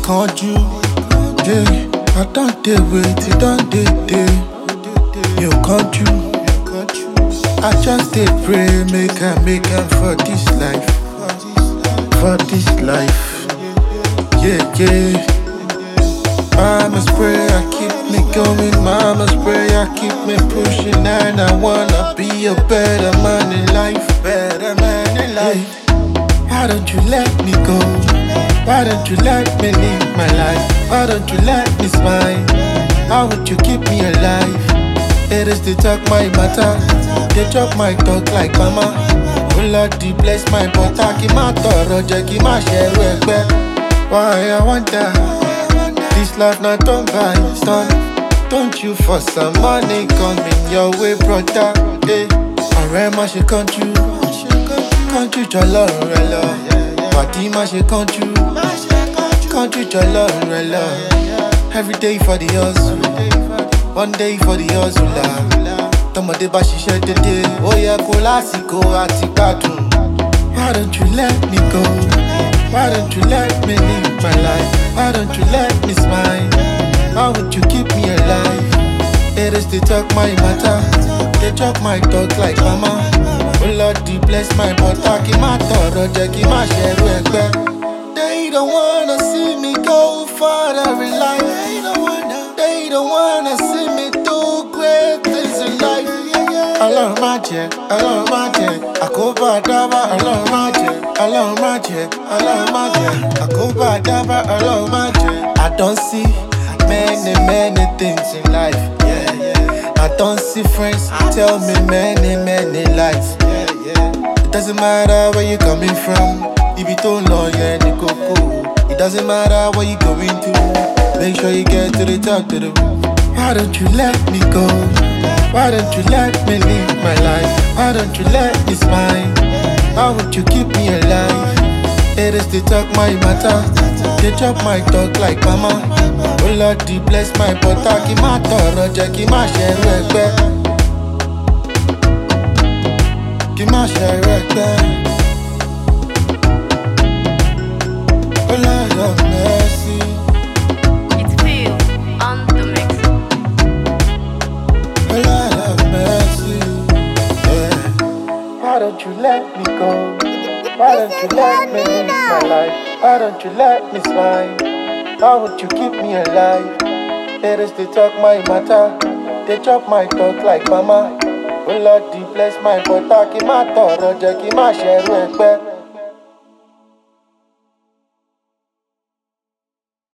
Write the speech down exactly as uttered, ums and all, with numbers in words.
can't you? Yeah, I don't dey wait, it don't dey day. You can't you? I just dey pray, make I make am for this life, for this life. Yeah, yeah. Mama's prayer keep me going, mama's prayer keep me pushing, and I wanna be a better man in life, better man in life. Why don't you let me go? Why don't you let me live my life? Why don't you let me smile? How would you keep me alive? It is the talk my matter, they chop my talk like mama. Oh Lord, bless my butter, keep my toro, keep my share back. Why I wonder? This life not done by son. Don't you for some money coming your way, brother? Hey, ọ̀rẹ́ má ṣe kánjú, kánjú jọ lọ́rùn rẹ lọ. Pàdí má ṣe kánjú, kánjú jọ lọ́rùn rẹ lọ. Every day for the hustle, one day for the hustler. Tọmọdé bá ṣiṣẹ́ dédé, ó yẹ kó lásìkò àti gbádùn. Why don't you let me go? Why don't you let me live my life? Why don't you let me smile? How would you keep me alive? It is the talk my matter, they chop my talk like mama. Oh Lord, bless my butter, keep my toro, keep my share back. They don't wanna see me go farther in life. They don't wanna, they don't wanna see me do great things in life. Ọlọ́run má jẹ́, Ọlọ́run má jẹ́, àkóbá dábàá, Ọlọ́run má jẹ́, Ọlọ́run má jẹ́, Ọlọ́run má jẹ́, àkóbá dábàá, Ọlọ́run má jẹ́. I don't see many, many things in life. Yeah, yeah. I don't see friends tell me many, many lies. Yeah, yeah. It doesn't matter where you coming from. If you don't know, yeah, ni koko. It doesn't matter what you going through. Make sure you get to the top to the roof. Why don't you let me go? Why don't you let me live my life? Why don't you let me smile? How would you keep me alive? It is the talk my matter, they chop my talk like mama. Oh Lord, bless my butter, keep my toro, keep my share back. Keep my share back. Oh Lord of mercy. It's Phil on the mix. Oh Lord of mercy. Yeah. Why don't you let me go? Why don't you let me live my life? Why don't you let me smile? How would you keep me alive? It is the talk my matter, they chop my talk like mama. Oh Lord, bless my butter, keep my toro, keep my share back.